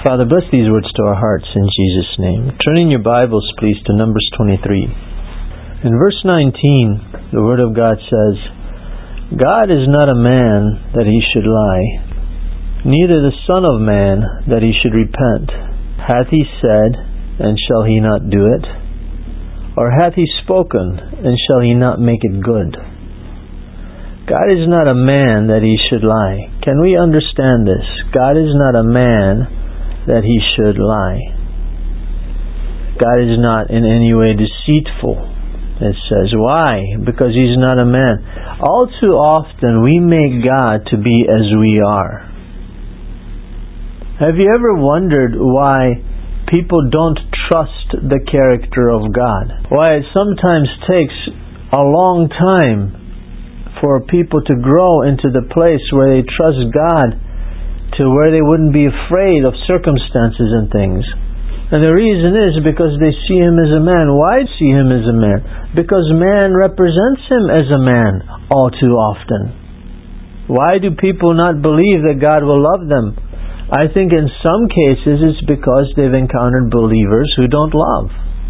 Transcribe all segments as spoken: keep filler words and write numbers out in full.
Father, bless these words to our hearts in Jesus' name. Turn in your Bibles, please, to Numbers twenty-three. In verse nineteen, the Word of God says, God is not a man that he should lie, neither the Son of Man that he should repent. Hath he said, and shall he not do it? Or hath he spoken, and shall he not make it good? God is not a man that he should lie. Can we understand this? God is not a man that he should lie. God is not in any way deceitful. It says, why? Because he's not a man. All too often we make God to be as we are. Have you ever wondered why people don't trust the character of God? Why it sometimes takes a long time for people to grow into the place where they trust God, to where they wouldn't be afraid of circumstances and things. And the reason is because they see him as a man. Why see him as a man? Because man represents him as a man all too often. Why do people not believe that God will love them? I think in some cases it's because they've encountered believers who don't love.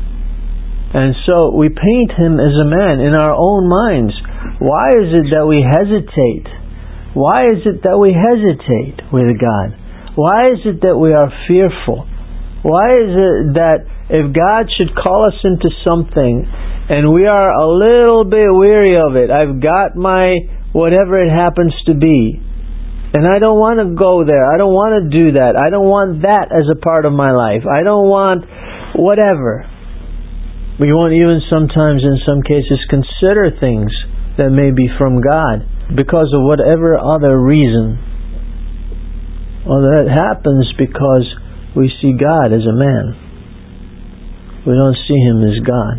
And so we paint him as a man in our own minds. Why is it that we hesitate? Why is it that we hesitate with God? Why is it that we are fearful? Why is it that if God should call us into something and we are a little bit weary of it, I've got my whatever it happens to be, and I don't want to go there, I don't want to do that, I don't want that as a part of my life, I don't want whatever. We won't even sometimes in some cases consider things that may be from God, because of whatever other reason. Well, that happens because we see God as a man. We don't see him as God.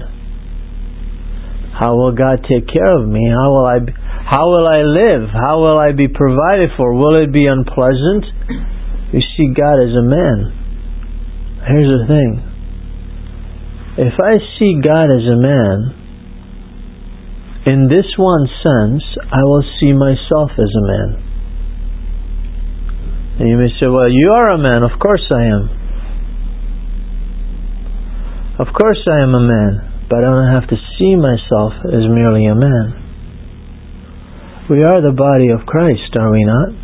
How will God take care of me? How will I be, how will I live? How will I be provided for? Will it be unpleasant? We see God as a man. Here's the thing. If I see God as a man, in this one sense, I will see myself as a man. And you may say, well, you are a man. Of course I am. Of course I am a man. But I don't have to see myself as merely a man. We are the body of Christ, are we not?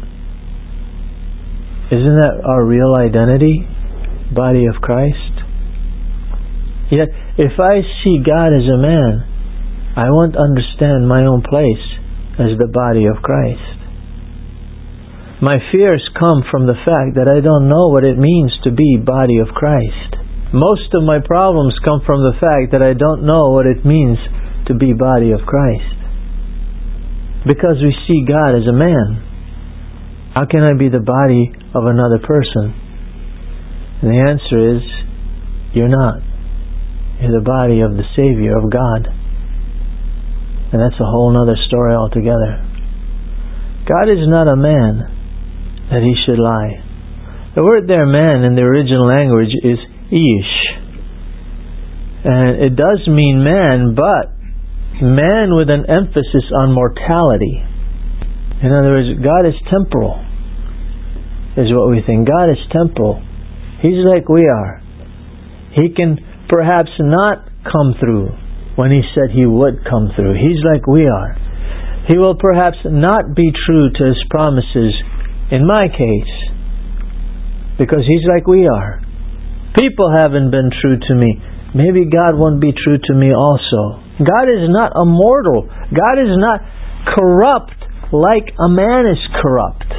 Isn't that our real identity? Body of Christ? Yet, if I see God as a man, I won't understand my own place as the body of Christ. My fears come from the fact that I don't know what it means to be body of Christ. Most of my problems come from the fact that I don't know what it means to be body of Christ. Because we see God as a man. How can I be the body of another person? And the answer is, you're not. You're the body of the Savior, of God. And that's a whole other story altogether. God is not a man that he should lie. The word there, man, in the original language is ish. And it does mean man, but man with an emphasis on mortality. In other words, God is temporal, is what we think. God is temporal. He's like we are. He can perhaps not come through when he said he would come through. He's like we are. He will perhaps not be true to his promises in my case, because he's like we are. People haven't been true to me. Maybe God won't be true to me also. God is not immortal. God is not corrupt like a man is corrupt.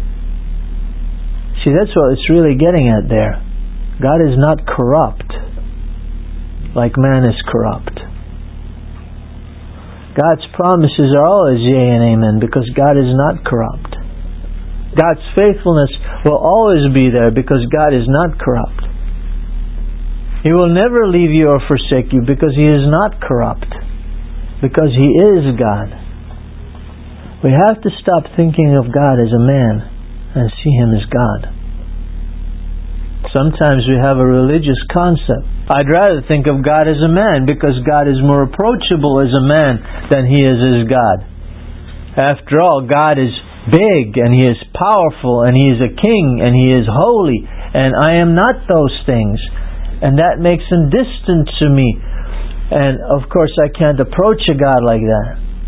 See, that's what it's really getting at there. God is not corrupt like man is corrupt. God's promises are always yea and amen, because God is not corrupt. God's faithfulness will always be there because God is not corrupt. He will never leave you or forsake you because he is not corrupt, because he is God. We have to stop thinking of God as a man and see him as God. Sometimes we have a religious concept. I'd rather think of God as a man because God is more approachable as a man than he is as God. After all, God is big and he is powerful and he is a king and he is holy and I am not those things, and that makes Him distant to me. And of course I can't approach a God like that.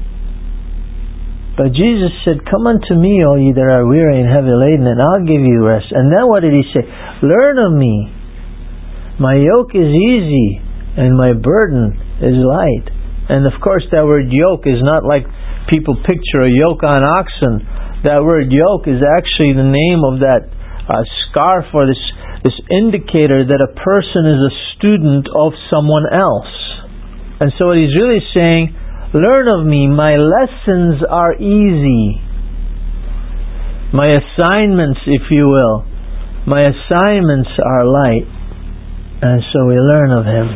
But Jesus said, "Come unto me, all ye that are weary and heavy laden, and I'll give you rest." And then what did He say? "Learn of me. My yoke is easy, and my burden is light." And of course that word yoke is not like people picture a yoke on oxen. That word yoke is actually the name of that uh, scarf, or this, this indicator that a person is a student of someone else. And so what He's really saying, learn of me, my lessons are easy. My assignments, if you will, my assignments are light. And so we learn of Him.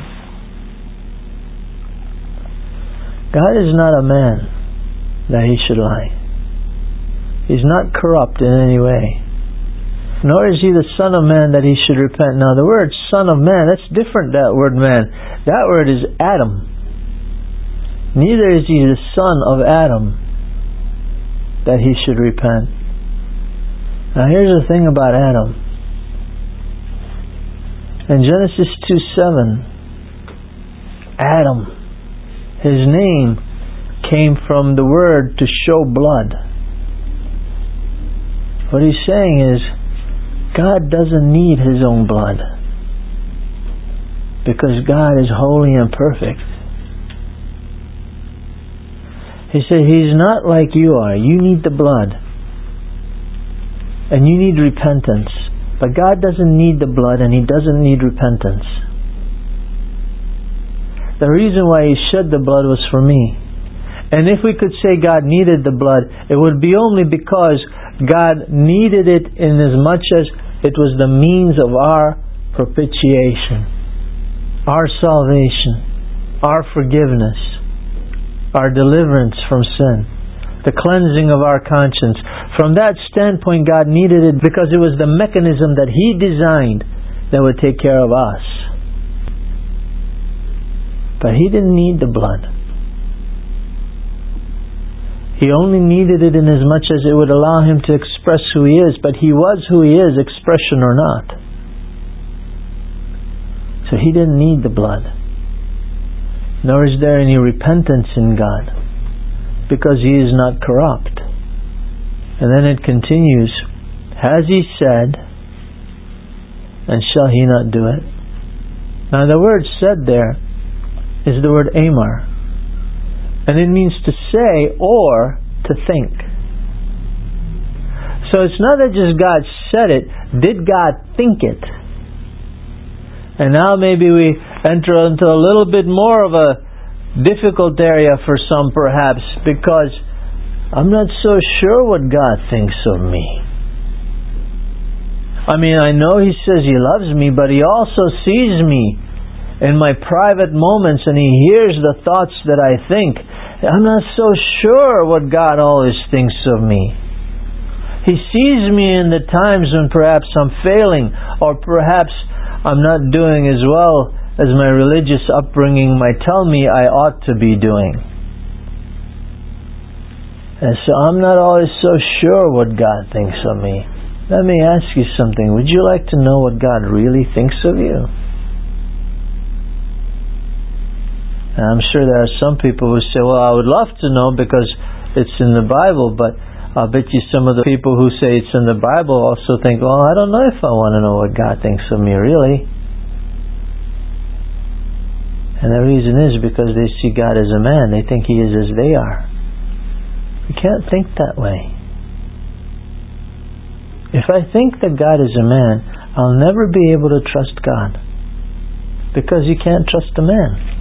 God is not a man that He should lie. He's not corrupt in any way. Nor is He the Son of Man that He should repent. Now the word Son of Man, that's different, that word man. That word is Adam. Neither is He the son of Adam that He should repent. Now here's the thing about Adam. In Genesis two seven, Adam, his name came from the word to show blood. What He's saying is, God doesn't need His own blood, because God is holy and perfect. He said He's not like you are. You need the blood, and you need repentance. But God doesn't need the blood, and He doesn't need repentance. The reason why He shed the blood was for me. And if we could say God needed the blood, it would be only because God needed it in as much as it was the means of our propitiation, our salvation, our forgiveness, our deliverance from sin, the cleansing of our conscience. From that standpoint, God needed it because it was the mechanism that He designed that would take care of us. But He didn't need the blood. He only needed it in as much as it would allow Him to express who He is. But He was who He is, expression or not. So He didn't need the blood. Nor is there any repentance in God, because He is not corrupt. And then it continues, has He said, and shall He not do it? Now the word said there is the word amar. And it means to say or to think. So it's not that just God said it. Did God think it? And now maybe we enter into a little bit more of a difficult area for some perhaps, because I'm not so sure what God thinks of me. I mean, I know He says He loves me, but He also sees me in my private moments, and He hears the thoughts that I think. I'm not so sure what God always thinks of me. He sees me in the times when perhaps I'm failing, or perhaps I'm not doing as well as my religious upbringing might tell me I ought to be doing. And so I'm not always so sure what God thinks of me. Let me ask you something. Would you like to know what God really thinks of you? And I'm sure there are some people who say, well, I would love to know because it's in the Bible, but I'll bet you some of the people who say it's in the Bible also think, well, I don't know if I want to know what God thinks of me, really. And the reason is because they see God as a man. They think He is as they are. You can't think that way. If I think that God is a man, I'll never be able to trust God, because you can't trust a man.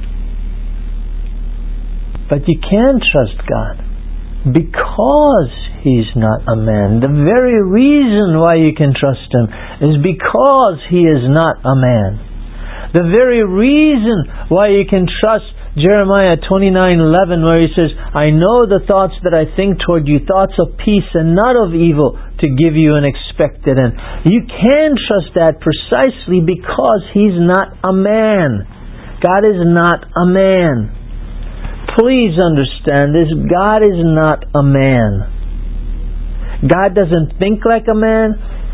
But you can trust God because He's not a man. The very reason why you can trust Him is because He is not a man. The very reason why you can trust Jeremiah twenty-nine eleven, where He says, I know the thoughts that I think toward you, thoughts of peace and not of evil, to give you an expected end. You can trust that precisely because He's not a man. God is not a man. Please understand this. God is not a man. God doesn't think like a man.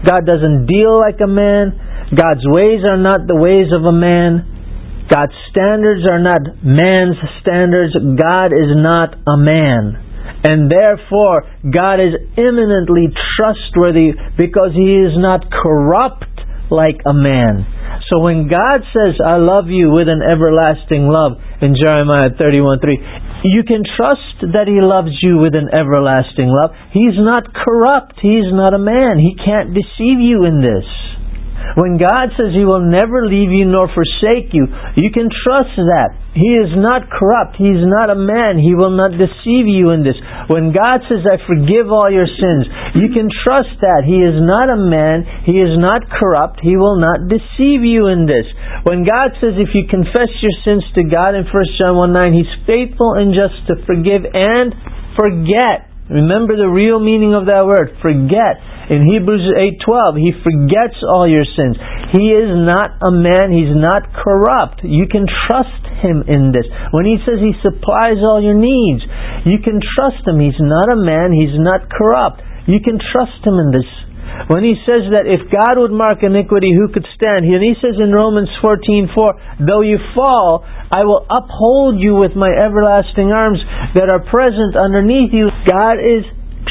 God doesn't deal like a man. God's ways are not the ways of a man. God's standards are not man's standards. God is not a man. And therefore, God is eminently trustworthy because He is not corrupt like a man. So when God says, I love you with an everlasting love, in Jeremiah thirty-one three, you can trust that He loves you with an everlasting love. He's not corrupt. He's not a man. He can't deceive you in this. When God says He will never leave you nor forsake you, you can trust that. He is not corrupt. He is not a man. He will not deceive you in this. When God says, I forgive all your sins, you can trust that. He is not a man. He is not corrupt. He will not deceive you in this. When God says, if you confess your sins to God in First John one nine, He's faithful and just to forgive and forget. Remember the real meaning of that word, forget. In Hebrews eight twelve, He forgets all your sins. He is not a man. He's not corrupt. You can trust Him in this. When He says He supplies all your needs, you can trust Him. He's not a man. He's not corrupt. You can trust Him in this. When He says that if God would mark iniquity, who could stand? And He says in Romans fourteen four, though you fall, I will uphold you with my everlasting arms that are present underneath you. God is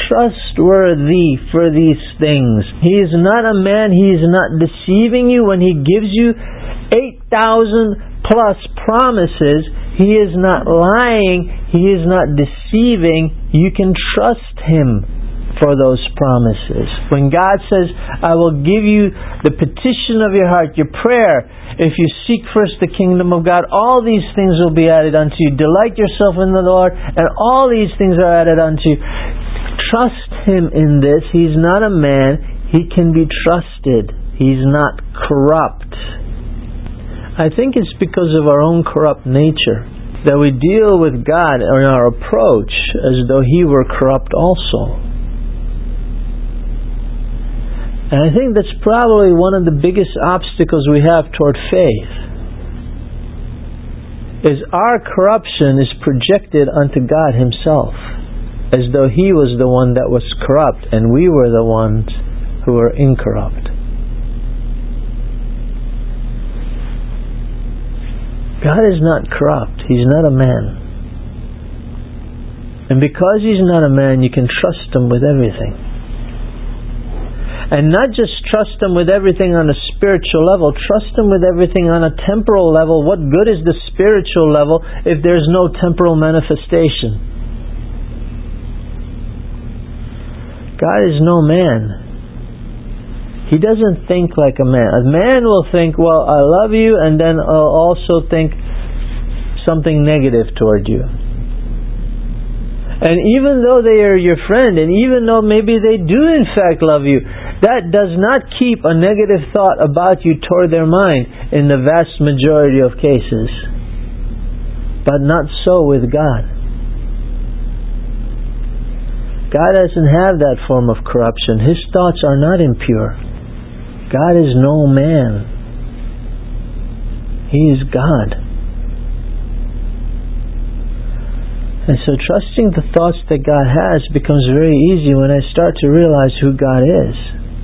trustworthy for these things. He is not a man. He is not deceiving you when He gives you eight thousand plus promises. He is not lying. He is not deceiving. You can trust Him for those promises. When God says, I will give you the petition of your heart, your prayer, if you seek first the kingdom of God, all these things will be added unto you. Delight yourself in the Lord, and all these things are added unto you. Trust Him in this. He's not a man. He can be trusted. He's not corrupt. I think it's because of our own corrupt nature that we deal with God in our approach as though He were corrupt also. And I think that's probably one of the biggest obstacles we have toward faith, is our corruption is projected unto God Himself, as though He was the one that was corrupt and we were the ones who were incorrupt. God is not corrupt. He's not a man. And because He's not a man, you can trust Him with everything. And not just trust Him with everything on a spiritual level, trust Him with everything on a temporal level. What good is the spiritual level if there's no temporal manifestation? God is no man. He doesn't think like a man. A man will think, well, I love you, and then I'll also think something negative toward you. And even though they are your friend, and even though maybe they do in fact love you, that does not keep a negative thought about you toward their mind in the vast majority of cases. But not so with God. God doesn't have that form of corruption. His thoughts are not impure. God is no man. He is God. And so trusting the thoughts that God has becomes very easy when I start to realize who God is.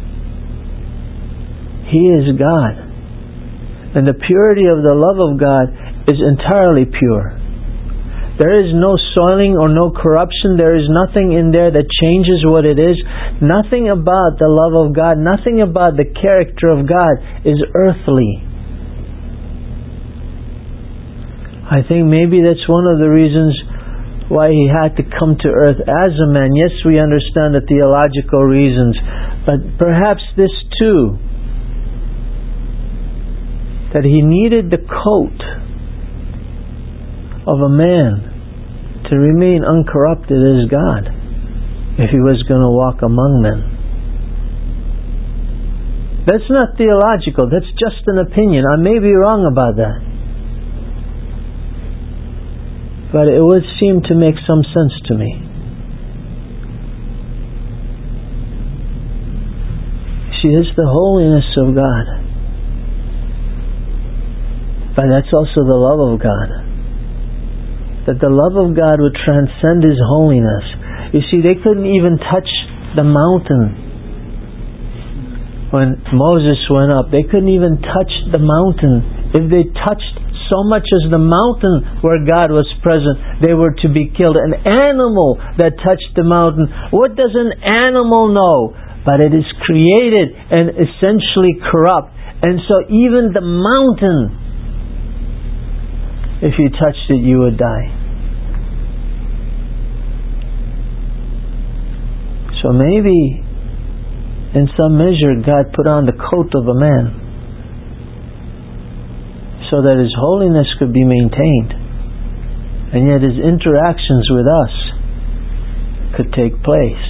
He is God. And the purity of the love of God is entirely pure. There is no soiling or no corruption. There is nothing in there that changes what it is. Nothing about the love of God, nothing about the character of God is earthly. I think maybe that's one of the reasons why He had to come to earth as a man. Yes, we understand the theological reasons, but perhaps this too, that He needed the coat of a man to remain uncorrupted as God if He was going to walk among men. That's not theological. That's just an opinion. I may be wrong about that, but it would seem to make some sense to me. See, it's the holiness of God. But that's also the love of God. That the love of God would transcend His holiness. You see, they couldn't even touch the mountain when Moses went up, they couldn't even touch the mountain. If they touched so much as the mountain where God was present, they were to be killed. An animal that touched the mountain, what does an animal know? But it is created and essentially corrupt. And so even the mountain, if you touched it, you would die. So maybe in some measure God put on the coat of a man so that His holiness could be maintained, and yet His interactions with us could take place.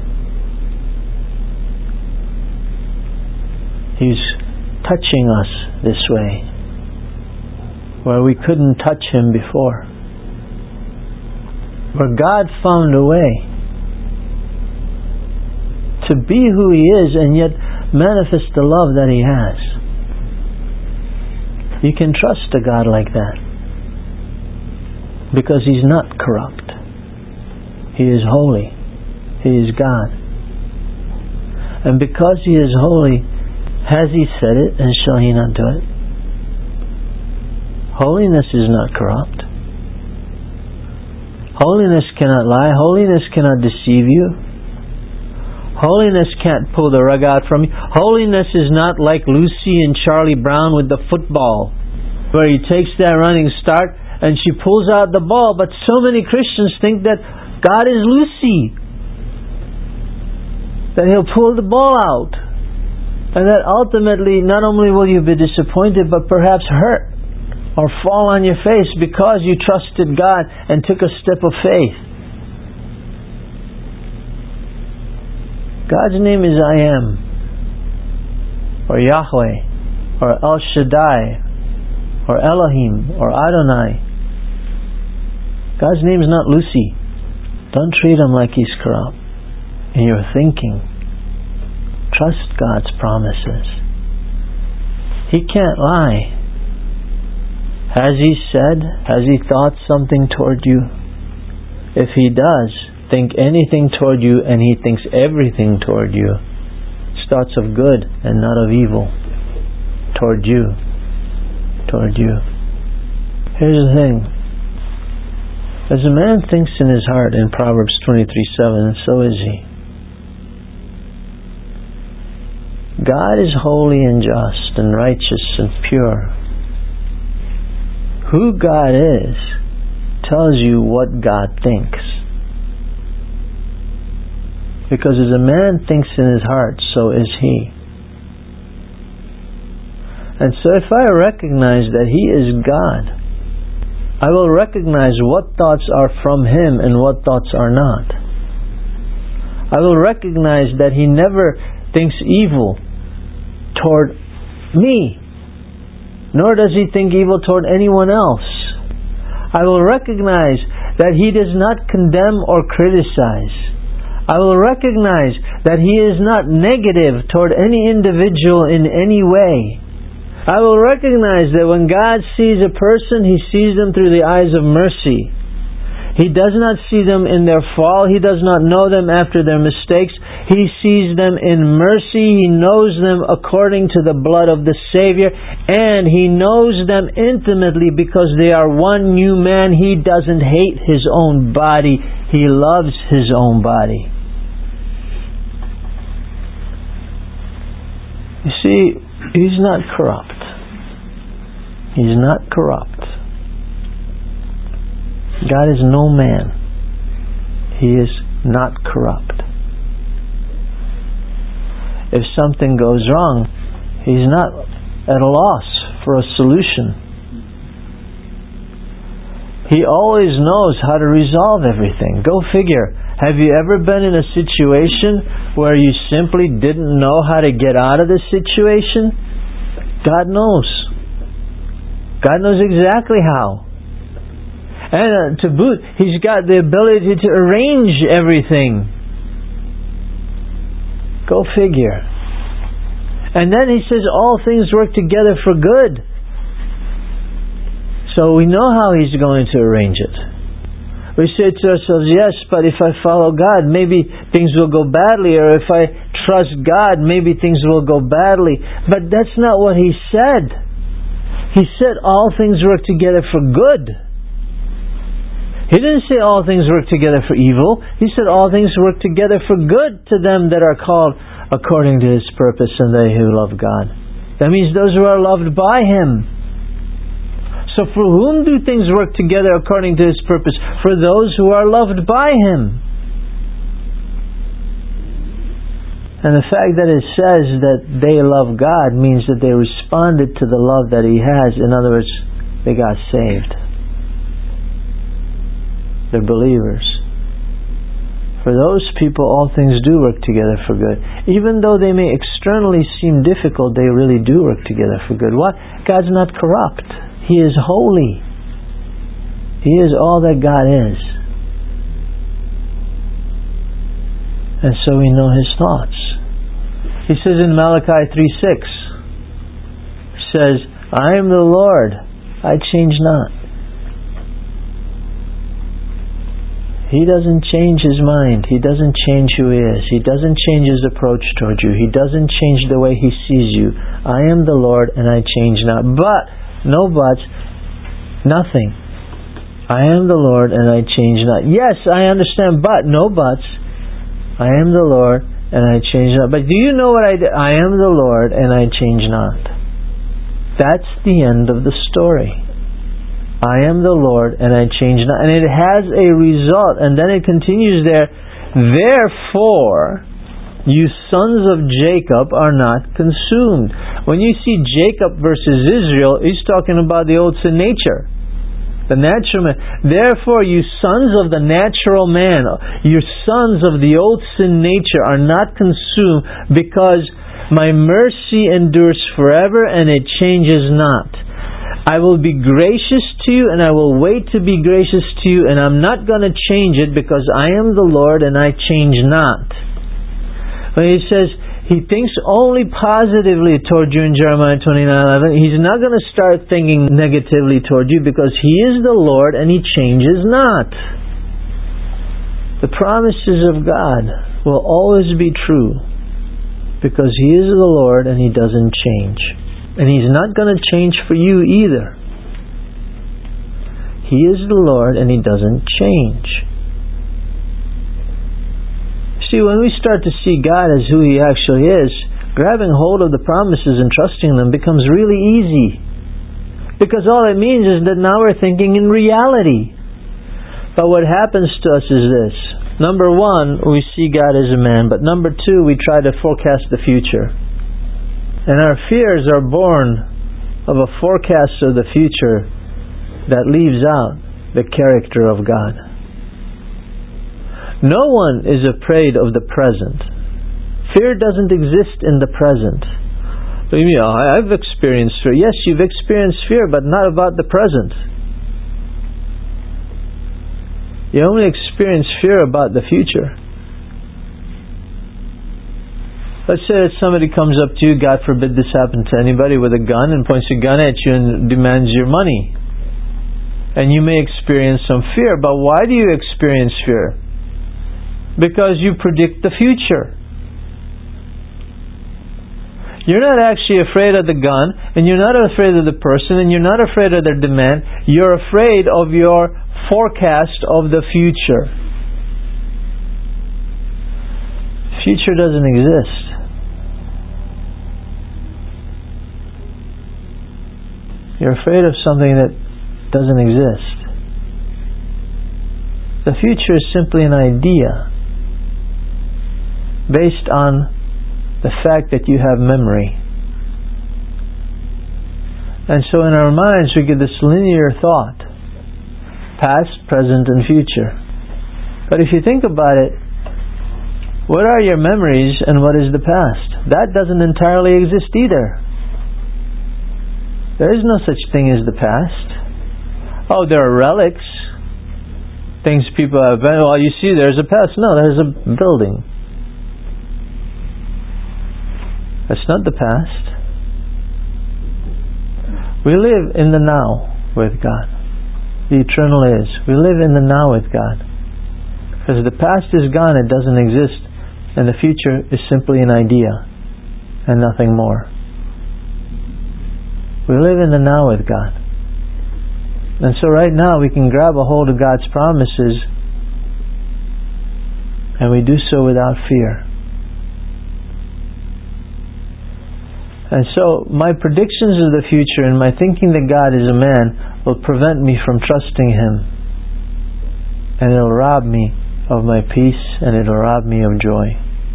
He's touching us this way where we couldn't touch Him before, where God found a way to be who He is and yet manifest the love that He has. You can trust a God like that because He's not corrupt. He is holy. He is God. And because He is holy, has He said it, and shall He not do it? Holiness is not corrupt. Holiness cannot lie. Holiness cannot deceive you. Holiness can't pull the rug out from you. Holiness is not like Lucy and Charlie Brown with the football, where he takes that running start and she pulls out the ball. But so many Christians think that God is Lucy, that He'll pull the ball out, and that ultimately not only will you be disappointed, but perhaps hurt or fall on your face because you trusted God and took a step of faith. God's name is I Am, or Yahweh, or El Shaddai, or Elohim, or Adonai. God's name is not Lucy. Don't treat Him like He's corrupt in your thinking. Trust God's promises. He can't lie. Has He said, has He thought something toward you? If He does think anything toward you, and He thinks everything toward you, it's thoughts of good and not of evil toward you. Toward you. Here's the thing. As a man thinks in his heart, in Proverbs twenty-three seven, so is he. God is holy and just and righteous and pure. Who God is tells you what God thinks. Because as a man thinks in his heart, so is he. And so if I recognize that He is God, I will recognize what thoughts are from Him and what thoughts are not. I will recognize that He never thinks evil toward me, nor does He think evil toward anyone else. I will recognize that He does not condemn or criticize. I will recognize that He is not negative toward any individual in any way. I will recognize that when God sees a person, He sees them through the eyes of mercy. He does not see them in their fall. He does not know them after their mistakes. He sees them in mercy. He knows them according to the blood of the Savior. And He knows them intimately because they are one new man. He doesn't hate His own body. He loves His own body. You see, He's not corrupt. He's not corrupt. God is no man. He is not corrupt. If something goes wrong, He's not at a loss for a solution. He always knows how to resolve everything. Go figure. Have you ever been in a situation where you simply didn't know how to get out of the situation? God knows. God knows exactly how. And uh, to boot, He's got the ability to arrange everything. Go figure. And then He says all things work together for good. So we know how He's going to arrange it. We say to ourselves, yes, but if I follow God, maybe things will go badly, or if I trust God, maybe things will go badly. But that's not what He said. He said all things work together for good. He didn't say all things work together for evil. He said all things work together for good to them that are called according to His purpose, and they who love God. That means those who are loved by Him. So for whom do things work together according to His purpose? For those who are loved by Him. And the fact that it says that they love God means that they responded to the love that He has. In other words, they got saved. They're believers. For those people, all things do work together for good. Even though they may externally seem difficult, they really do work together for good. Why? God's not corrupt. He is holy. He is all that God is. And so we know His thoughts. He says in Malachi three six, says, I am the Lord, I change not. He doesn't change His mind. He doesn't change who He is. He doesn't change His approach toward you. He doesn't change the way He sees you. I am the Lord and I change not. But, no buts, nothing. I am the Lord and I change not. Yes, I understand, but, no buts. I am the Lord and I change not. But do you know what I did? I am the Lord and I change not. That's the end of the story. I am the Lord and I change not. And it has a result. And then it continues there. Therefore, you sons of Jacob are not consumed. When you see Jacob versus Israel, He's talking about the old sin nature. The natural man. Therefore, you sons of the natural man, you sons of the old sin nature are not consumed, because my mercy endures forever and it changes not. I will be gracious to you and I will wait to be gracious to you, and I'm not going to change it, because I am the Lord and I change not. When He says He thinks only positively toward you in Jeremiah twenty-nine eleven, He's not going to start thinking negatively toward you, because He is the Lord and He changes not. The promises of God will always be true, because He is the Lord and He doesn't change. And He's not going to change for you either. He is the Lord and He doesn't change. See, when we start to see God as who He actually is, grabbing hold of the promises and trusting them becomes really easy. Because all it means is that now we're thinking in reality. But what happens to us is this. Number one, we see God as a man. But number two, we try to forecast the future. And our fears are born of a forecast of the future that leaves out the character of God. No one is afraid of the present. Fear doesn't exist in the present. What do you mean? Oh, I've experienced fear. Yes, you've experienced fear, but not about the present. You only experience fear about the future. Let's say that somebody comes up to you, God forbid this happen to anybody, with a gun and points a gun at you and demands your money. And you may experience some fear, but why do you experience fear? Because you predict the future. You're not actually afraid of the gun, and you're not afraid of the person, and you're not afraid of their demand. You're afraid of your forecast of the future. Future doesn't exist. You're afraid of something that doesn't exist. The future is simply an idea based on the fact that you have memory. And so in our minds we get this linear thought, past, present, and future. But if you think about it, what are your memories and what is the past? That doesn't entirely exist either. There is no such thing as the past. Oh, there are relics, things people have. Well, you see, there's a past. No, there's a building. That's not the past. We live in the now with God. the eternal is. We live in the now with God. Because the past is gone, it doesn't exist, and the future is simply an idea and nothing more. We live in the now with God. And so right now we can grab a hold of God's promises, and we do so without fear. And so my predictions of the future and my thinking that God is a man will prevent me from trusting Him. And it'll rob me of my peace, and it'll rob me of joy.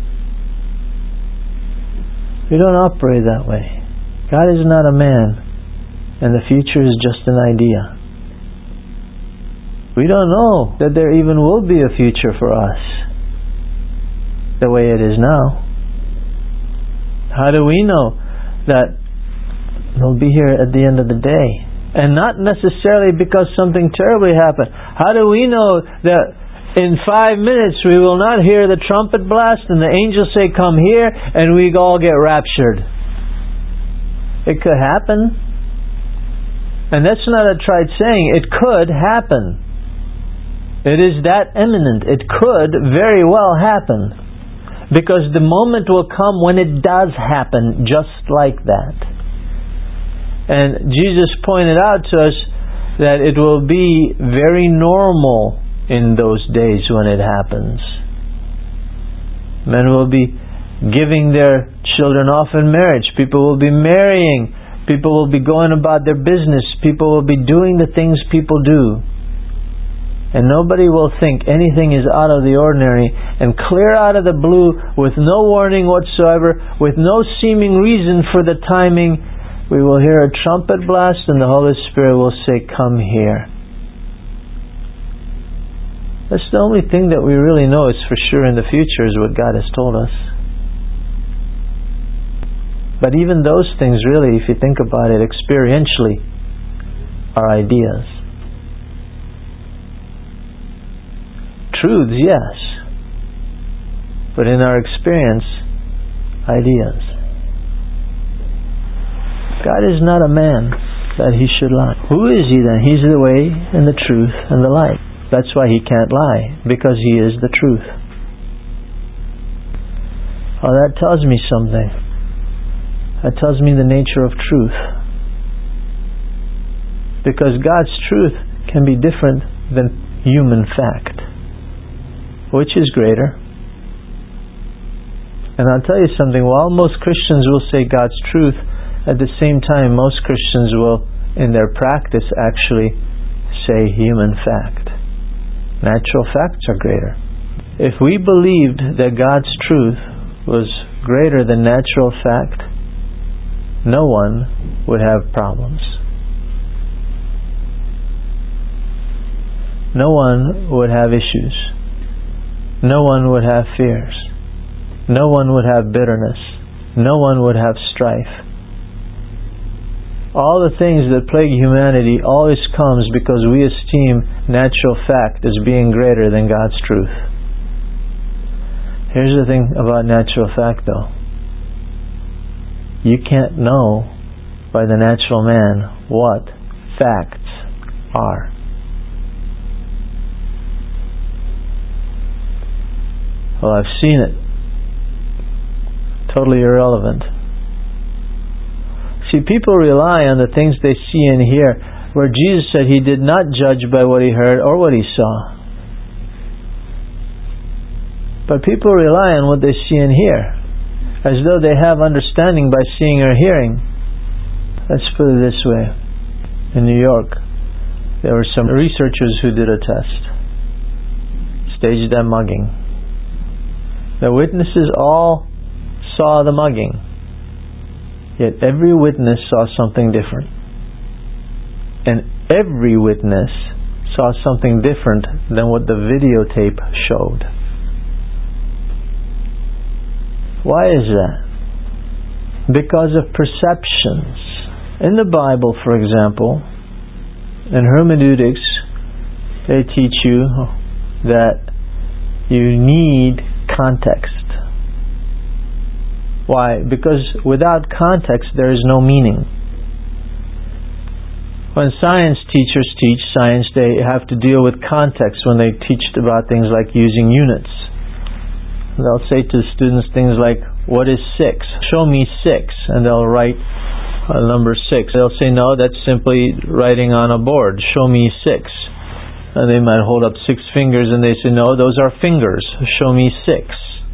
We don't operate that way. God is not a man, and the future is just an idea. We don't know that there even will be a future for us the way it is now. How do we know that we'll be here at the end of the day? And not necessarily because something terribly happened. How do we know that in five minutes we will not hear the trumpet blast and the angels say, "Come here," and we all get raptured? It could happen. And that's not a trite saying. It could happen. It is that imminent. It could very well happen. Because the moment will come when it does happen just like that. And Jesus pointed out to us that it will be very normal in those days when it happens. Men will be giving their children off in marriage. People will be marrying. People will be going about their business. People will be doing the things people do. And nobody will think anything is out of the ordinary, and clear out of the blue, with no warning whatsoever, with no seeming reason for the timing, we will hear a trumpet blast and the Holy Spirit will say, "Come here." That's the only thing that we really know is for sure in the future, is what God has told us. But even those things really, if you think about it experientially, are ideas. Truths, yes, but in our experience, ideas. God is not a man that He should lie. Who is He then? He's the way and the truth and the light. That's why He can't lie, because He is the truth. Oh, that tells me something. That tells me the nature of truth. Because God's truth can be different than human fact. Which is greater? And I'll tell you something, while most Christians will say God's truth, at the same time most Christians will, in their practice, actually say human fact. Natural facts are greater. If we believed that God's truth was greater than natural fact, no one would have problems. No one would have issues. No one would have fears. No one would have bitterness. No one would have strife. All the things that plague humanity always comes because we esteem natural fact as being greater than God's truth. Here's the thing about natural fact though. You can't know by the natural man what facts are. Well, I've seen it. Totally irrelevant. See, people rely on the things they see and hear, where Jesus said He did not judge by what He heard or what He saw. But people rely on what they see and hear, as though they have understanding by seeing or hearing. Let's put it this way. In New York, there were some researchers who did a test. Staged that mugging. The witnesses all saw the mugging, yet every witness saw something different. And every witness saw something different than what the videotape showed. Why is that? Because of perceptions. In the Bible, for example, in hermeneutics, they teach you that you need context. Why? Because without context there is no meaning. When science teachers teach science, they have to deal with context when they teach about things like using units. They'll say to students things like, what is six? Show me six. And they'll write uh, number six. They'll say, no, that's simply writing on a board. Show me six. And they might hold up six fingers and they say, no, those are fingers. Show me six.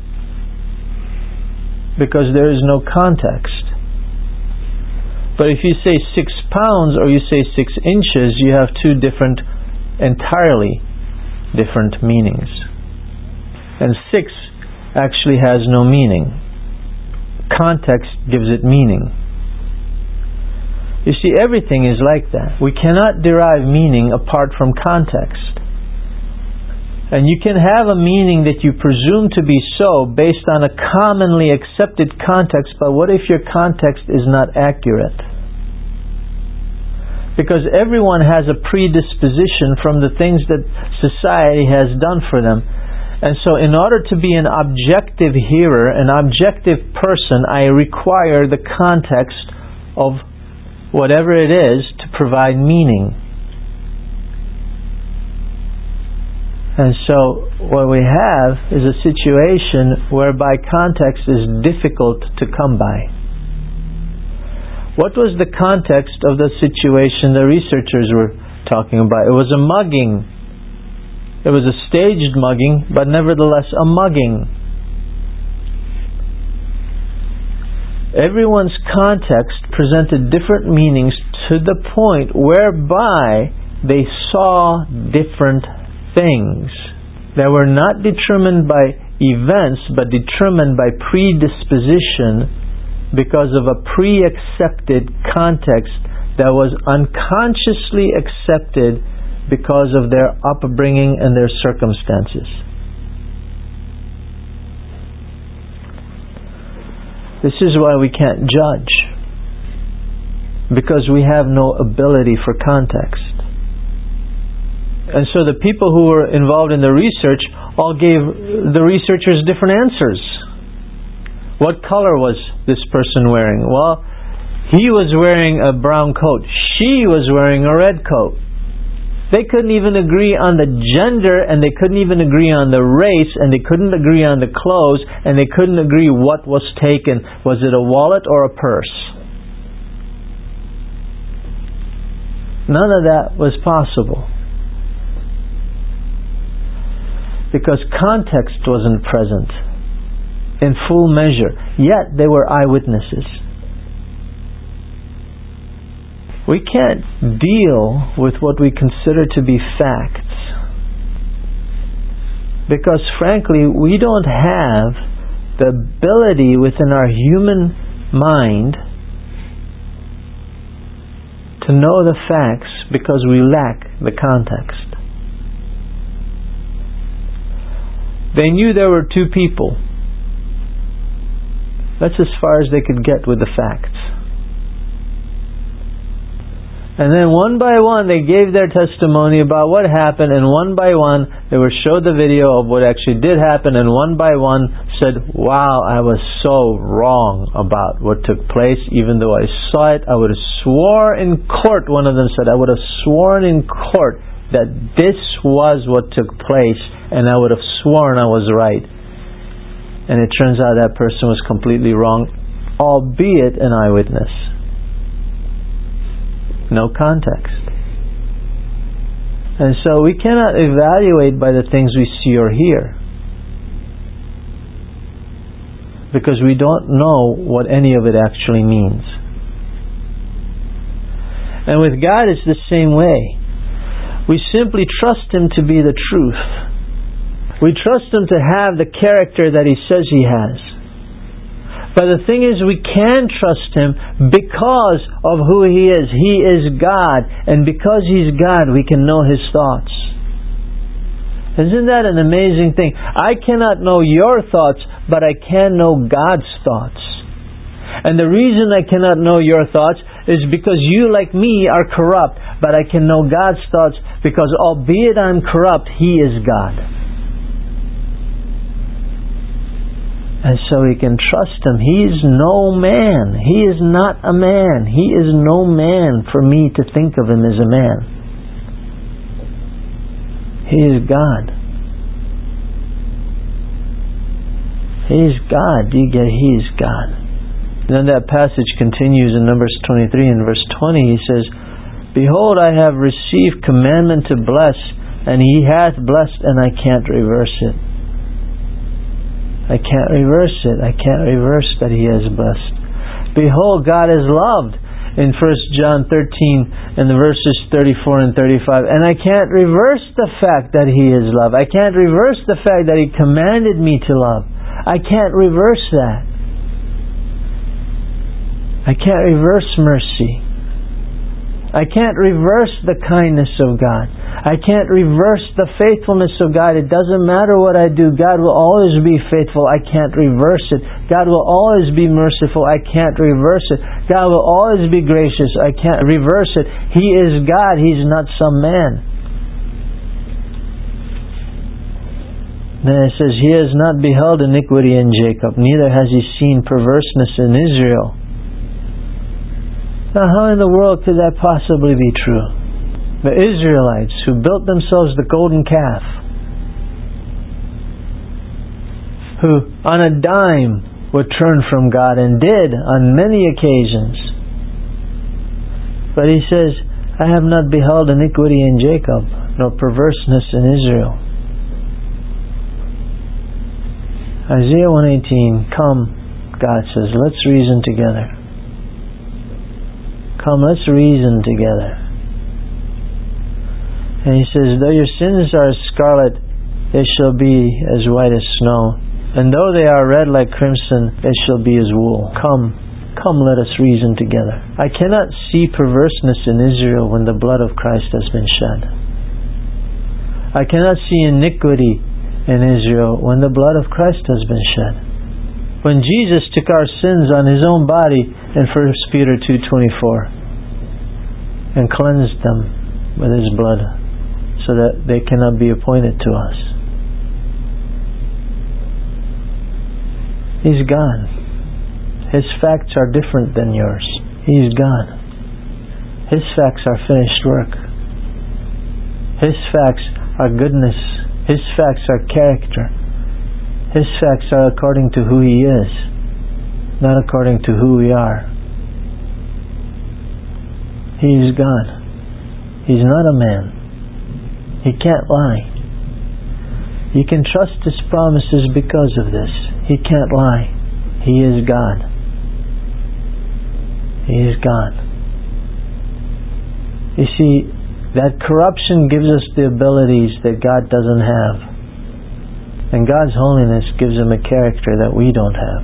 Because there is no context. But if you say six pounds or you say six inches, you have two different, entirely different meanings. And six actually has no meaning. Context gives it meaning. You see, everything is like that. We cannot derive meaning apart from context. And you can have a meaning that you presume to be so based on a commonly accepted context, but what if your context is not accurate? Because everyone has a predisposition from the things that society has done for them. And so in order to be an objective hearer, an objective person, I require the context of whatever it is to provide meaning. And so what we have is a situation whereby context is difficult to come by. What was the context of the situation the researchers were talking about? It was a mugging. It was a staged mugging, but nevertheless a mugging. Everyone's context presented different meanings to the point whereby they saw different things that were not determined by events but determined by predisposition because of a pre-accepted context that was unconsciously accepted because of their upbringing and their circumstances. This is why we can't judge, because we have no ability for context. And so the people who were involved in the research all gave the researchers different answers. What color was this person wearing? Well, he was wearing a brown coat. She was wearing a red coat. They couldn't even agree on the gender, and they couldn't even agree on the race, and they couldn't agree on the clothes, and they couldn't agree what was taken. Was it a wallet or a purse? None of that was possible. Because context wasn't present in full measure. Yet they were eyewitnesses. We can't deal with what we consider to be facts, because frankly we don't have the ability within our human mind to know the facts because we lack the context. They knew there were two people. That's as far as they could get with the facts. And then one by one they gave their testimony about what happened, and one by one they were showed the video of what actually did happen, and one by one said, wow, I was so wrong about what took place. Even though I saw it, I would have swore in court, one of them said, I would have sworn in court that this was what took place, and I would have sworn I was right. And it turns out that person was completely wrong, albeit an eyewitness. No context. And so we cannot evaluate by the things we see or hear, because we don't know what any of it actually means. And with God it's the same way. We simply trust Him to be the truth. We trust Him to have the character that He says He has. But the thing is, we can trust Him because of who He is. He is God. And because He's God, we can know His thoughts. Isn't that an amazing thing? I cannot know your thoughts, but I can know God's thoughts. And the reason I cannot know your thoughts is because you, like me, are corrupt. But I can know God's thoughts because albeit I'm corrupt, He is God. And so we can trust Him. He is no man. He is not a man. He is no man for me to think of Him as a man. He is God. He is God. Do you get? He is God. And then that passage continues in Numbers twenty-three and verse twenty. He says, "Behold, I have received commandment to bless, and He hath blessed, and I can't reverse it." I can't reverse it. I can't reverse that He has blessed. Behold, God is loved in First John thirteen and the verses thirty-four and thirty-five. And I can't reverse the fact that He is love. I can't reverse the fact that He commanded me to love. I can't reverse that. I can't reverse mercy. I can't reverse the kindness of God. I can't reverse the faithfulness of God. It doesn't matter what I do. God will always be faithful. I can't reverse it. God will always be merciful. I can't reverse it. God will always be gracious. I can't reverse it. He is God. He's not some man. Then it says, He has not beheld iniquity in Jacob, neither has He seen perverseness in Israel. Now, how in the world could that possibly be true? The Israelites who built themselves the golden calf, who on a dime would turn from God, and did on many occasions. But He says, I have not beheld iniquity in Jacob, nor perverseness in Israel. Isaiah one eighteen, come, God says, let's reason together. Come, let's reason together. And He says, though your sins are as scarlet, they shall be as white as snow. And though they are red like crimson, they shall be as wool. Come, come, let us reason together. I cannot see perverseness in Israel when the blood of Christ has been shed. I cannot see iniquity in Israel when the blood of Christ has been shed. When Jesus took our sins on His own body in First Peter two twenty-four and cleansed them with His blood so that they cannot be appointed to us. He's God. His facts are different than yours. He's God. His facts are finished work. His facts are goodness. His facts are character. His facts are according to who He is, not according to who we are. He is God. He's not a man. He can't lie. You can trust His promises because of this. He can't lie. He is God. He is God. You see, that corruption gives us the abilities that God doesn't have. And God's holiness gives Him a character that we don't have.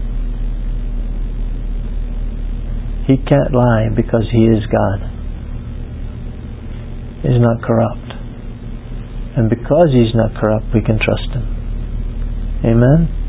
He can't lie because He is God. He's not corrupt. And because He's not corrupt, we can trust Him. Amen?